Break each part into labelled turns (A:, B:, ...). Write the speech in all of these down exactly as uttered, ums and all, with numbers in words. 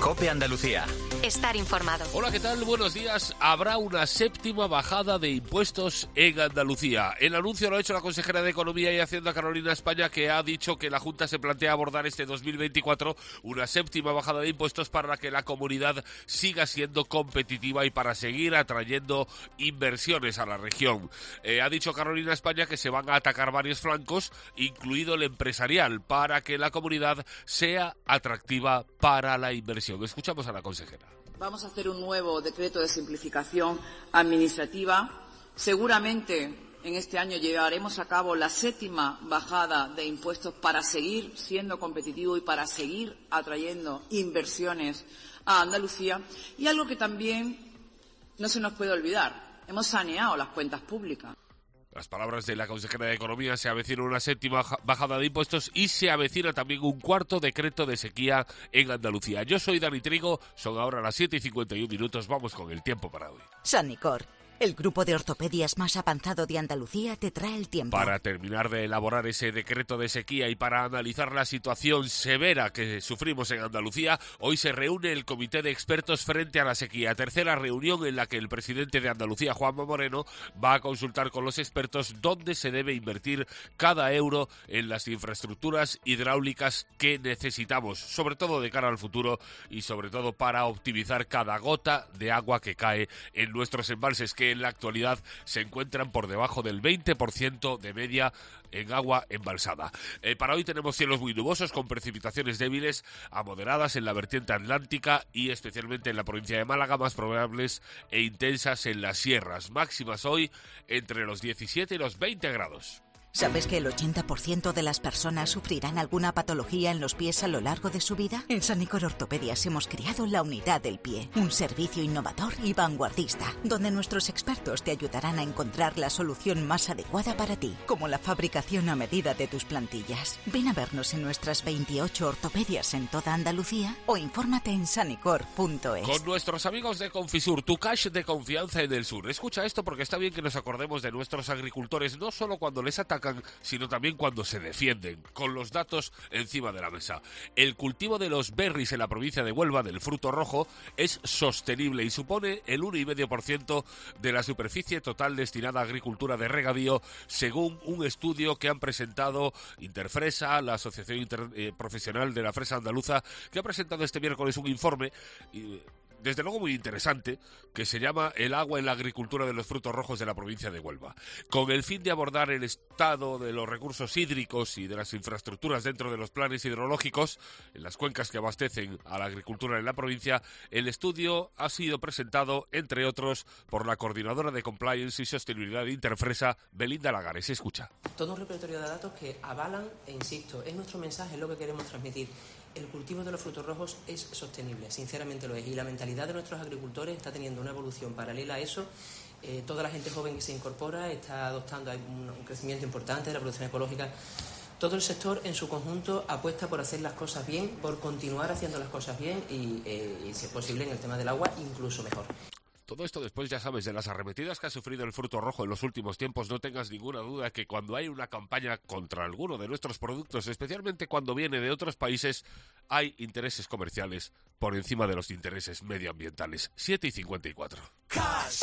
A: COPE Andalucía.
B: Estar informado.
C: Hola, ¿qué tal? Buenos días. Habrá una séptima bajada de impuestos en Andalucía. El anuncio lo ha hecho la consejera de Economía y Hacienda, Carolina España, que ha dicho que la Junta se plantea abordar este dos mil veinticuatro una séptima bajada de impuestos para que la comunidad siga siendo competitiva y para seguir atrayendo inversiones a la región. Eh, ha dicho Carolina España que se van a atacar varios flancos, incluido el empresarial, para que la comunidad sea atractiva para la inversión. Escuchamos a la consejera.
D: Vamos a hacer un nuevo decreto de simplificación administrativa. Seguramente en este año llevaremos a cabo la séptima bajada de impuestos para seguir siendo competitivo y para seguir atrayendo inversiones a Andalucía. Y algo que también no se nos puede olvidar, hemos saneado las cuentas públicas.
C: Las palabras de la consejera de Economía: se avecina una séptima bajada de impuestos y se avecina también un cuarto decreto de sequía en Andalucía. Yo soy Dani Trigo, son ahora las siete y cincuenta y un minutos, vamos con el tiempo para hoy.
E: Sanicor, el grupo de ortopedias más avanzado de Andalucía, te trae el tiempo.
C: Para terminar de elaborar ese decreto de sequía y para analizar la situación severa que sufrimos en Andalucía, hoy se reúne el Comité de Expertos frente a la sequía. Tercera reunión en la que el presidente de Andalucía, Juanma Moreno, va a consultar con los expertos dónde se debe invertir cada euro en las infraestructuras hidráulicas que necesitamos, sobre todo de cara al futuro y sobre todo para optimizar cada gota de agua que cae en nuestros embalses, que en la actualidad se encuentran por debajo del veinte por ciento de media en agua embalsada. Eh, para hoy tenemos cielos muy nubosos con precipitaciones débiles a moderadas en la vertiente atlántica y especialmente en la provincia de Málaga, más probables e intensas en las sierras. Máximas hoy entre los diecisiete y los veinte grados.
E: ¿Sabes que el ochenta por ciento de las personas sufrirán alguna patología en los pies a lo largo de su vida? En Sanicor Ortopedias hemos creado la Unidad del Pie, un servicio innovador y vanguardista, donde nuestros expertos te ayudarán a encontrar la solución más adecuada para ti, como la fabricación a medida de tus plantillas. Ven a vernos en nuestras veintiocho ortopedias en toda Andalucía o infórmate en sanicor punto es.
C: Con nuestros amigos de Confisur, tu cash de confianza en el sur. Escucha esto porque está bien que nos acordemos de nuestros agricultores, no solo cuando les atacan, sino también cuando se defienden, con los datos encima de la mesa. El cultivo de los berries en la provincia de Huelva, del fruto rojo, es sostenible y supone el uno coma cinco por ciento de la superficie total destinada a agricultura de regadío, según un estudio que han presentado Interfresa, la Asociación Inter- eh, Profesional de la Fresa Andaluza, que ha presentado este miércoles un informe y, desde luego muy interesante, que se llama El agua en la agricultura de los frutos rojos de la provincia de Huelva. Con el fin de abordar el estado de los recursos hídricos y de las infraestructuras dentro de los planes hidrológicos en las cuencas que abastecen a la agricultura en la provincia, el estudio ha sido presentado, entre otros, por la coordinadora de Compliance y Sostenibilidad de Interfresa, Belinda Lagares. Escucha.
F: Todo un repertorio de datos que avalan, e insisto, es nuestro mensaje, es lo que queremos transmitir. El cultivo de los frutos rojos es sostenible, sinceramente lo es, y la mentalidad de nuestros agricultores está teniendo una evolución paralela a eso. Eh, toda la gente joven que se incorpora está adoptando un, un crecimiento importante de la producción ecológica. Todo el sector en su conjunto apuesta por hacer las cosas bien, por continuar haciendo las cosas bien y, eh, y si es posible, en el tema del agua, incluso mejor.
C: Todo esto después, ya sabes, de las arremetidas que ha sufrido el fruto rojo en los últimos tiempos. No tengas ninguna duda que cuando hay una campaña contra alguno de nuestros productos, especialmente cuando viene de otros países, hay intereses comerciales por encima de los intereses medioambientales. siete y cincuenta y cuatro.
G: Cash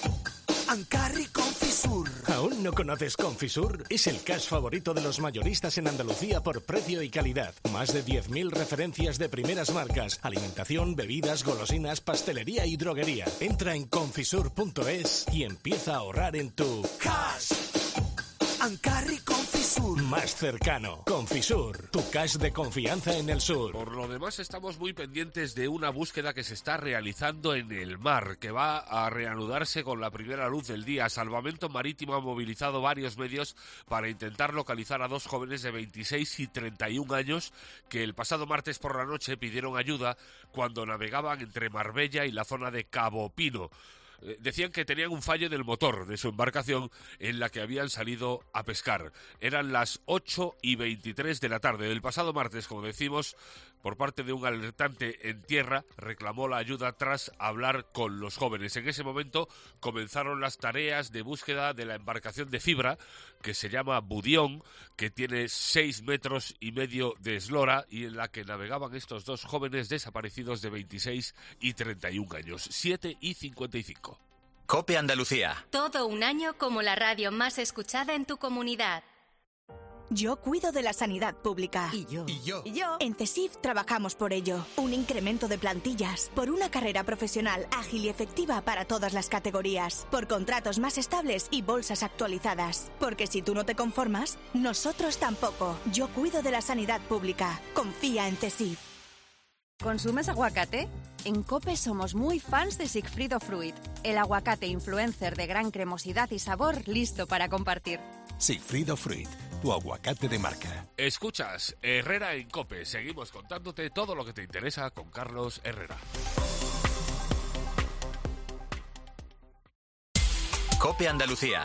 G: and Carry Confisur. ¿Aún no conoces Confisur? Es el cash favorito de los mayoristas en Andalucía por precio y calidad. Más de diez mil referencias de primeras marcas. Alimentación, bebidas, golosinas, pastelería y droguería. Entra en confisur punto es y empieza a ahorrar en tu Cash and Carry Confisur más cercano. Confisur, tu cash de confianza en el sur.
C: Por lo demás, estamos muy pendientes de una búsqueda que se está realizando en el mar, que va a reanudarse con la primera luz del día. Salvamento Marítimo ha movilizado varios medios para intentar localizar a dos jóvenes de veintiséis y treinta y un años que el pasado martes por la noche pidieron ayuda cuando navegaban entre Marbella y la zona de Cabo Pino. Decían que tenían un fallo del motor de su embarcación en la que habían salido a pescar. Eran las ocho y veintitrés de la tarde del pasado martes, como decimos, por parte de un alertante en tierra, reclamó la ayuda tras hablar con los jóvenes. En ese momento comenzaron las tareas de búsqueda de la embarcación de fibra que se llama Budión, que tiene seis metros y medio de eslora y en la que navegaban estos dos jóvenes desaparecidos de veintiséis y treinta y un años, siete y cincuenta y cinco.
A: COPE Andalucía.
B: Todo un año como la radio más escuchada en tu comunidad.
H: Yo cuido de la sanidad pública.
I: Y yo.
H: Y yo. Y yo. En CESIF trabajamos por ello. Un incremento de plantillas, por una carrera profesional ágil y efectiva para todas las categorías, por contratos más estables y bolsas actualizadas. Porque si tú no te conformas, nosotros tampoco. Yo cuido de la sanidad pública. Confía en CESIF.
J: ¿Consumes aguacate? En COPE somos muy fans de Sigfrido Fruit, el aguacate influencer de gran cremosidad y sabor listo para compartir.
K: Sigfrido Fruit, tu aguacate de marca.
C: Escuchas Herrera en COPE. Seguimos contándote todo lo que te interesa con Carlos Herrera.
A: COPE Andalucía.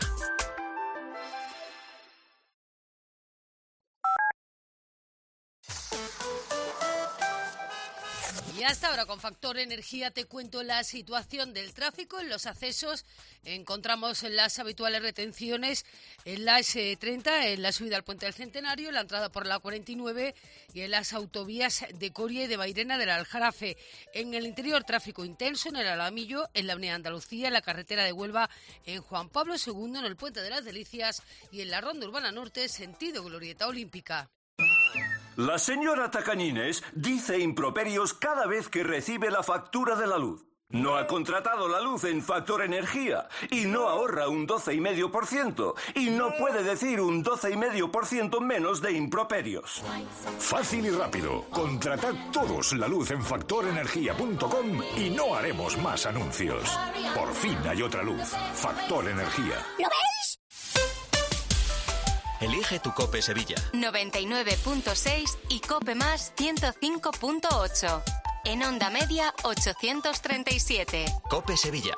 L: Y hasta ahora con Factor Energía te cuento la situación del tráfico en los accesos. Encontramos las habituales retenciones en la ese treinta, en la subida al Puente del Centenario, en la entrada por la cuarenta y nueve y en las autovías de Coria y de Mairena del Aljarafe. En el interior, tráfico intenso en el Alamillo, en la Avenida Andalucía, en la carretera de Huelva, en Juan Pablo segundo, en el Puente de las Delicias y en la Ronda Urbana Norte, sentido Glorieta Olímpica.
M: La señora Tacañines dice improperios cada vez que recibe la factura de la luz. No ha contratado la luz en Factor Energía y no ahorra un doce coma cinco por ciento y no puede decir un doce coma cinco por ciento menos de improperios.
K: Fácil y rápido. Contratad todos la luz en factor energía punto com y no haremos más anuncios. Por fin hay otra luz. Factor Energía.
B: ¿Lo veis?
A: Elige tu COPE Sevilla.
B: noventa y nueve punto seis y COPE Más ciento cinco punto ocho. En onda media ochocientos treinta y siete.
A: COPE Sevilla.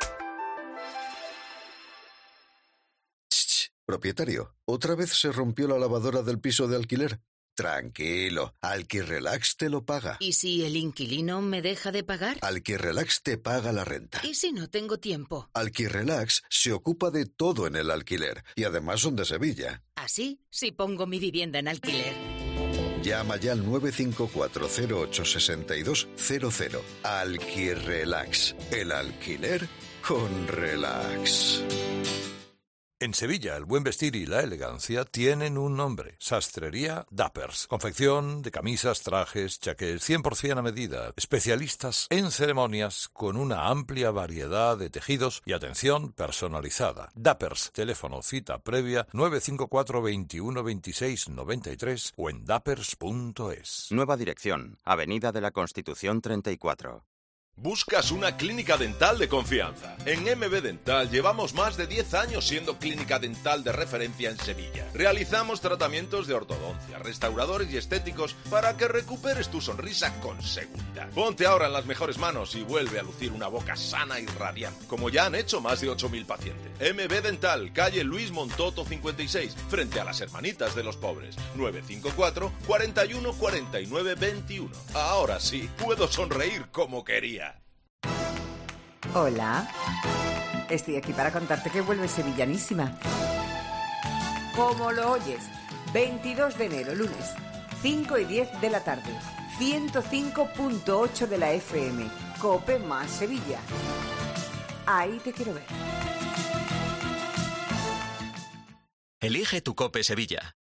N: Shh, propietario, ¿otra vez se rompió la lavadora del piso de alquiler? Tranquilo, Alquirrelax te lo paga.
O: ¿Y si el inquilino me deja de pagar?
N: Alquirrelax te paga la renta.
O: ¿Y si no tengo tiempo?
N: Alquirrelax se ocupa de todo en el alquiler y además son de Sevilla.
O: Así, si pongo mi vivienda en alquiler.
N: Llama ya al nueve cinco cuatro cero ocho seis dos cero cero. Alquirrelax, el alquiler con relax.
P: En Sevilla, el buen vestir y la elegancia tienen un nombre. Sastrería Dappers. Confección de camisas, trajes, chaqués, cien por ciento a medida. Especialistas en ceremonias con una amplia variedad de tejidos y atención personalizada. Dappers. Teléfono cita previa nueve cinco cuatro, veintiuno, veintiséis, noventa y tres o en dappers punto es.
Q: Nueva dirección. Avenida de la Constitución treinta y cuatro.
R: ¿Buscas una clínica dental de confianza? En M B Dental llevamos más de diez años siendo clínica dental de referencia en Sevilla. Realizamos tratamientos de ortodoncia, restauradores y estéticos para que recuperes tu sonrisa con seguridad. Ponte ahora en las mejores manos y vuelve a lucir una boca sana y radiante, como ya han hecho más de ocho mil pacientes. M B Dental, calle Luis Montoto cincuenta y seis, frente a las Hermanitas de los Pobres. nueve cinco cuatro, cuarenta y uno, cuarenta y nueve, veintiuno. Ahora sí, puedo sonreír como quería.
S: Hola, estoy aquí para contarte que vuelve sevillanísima. Como lo oyes, veintidós de enero, lunes, cinco y diez de la tarde, ciento cinco punto ocho de la F M, COPE más Sevilla. Ahí te quiero ver.
A: Elige tu COPE Sevilla.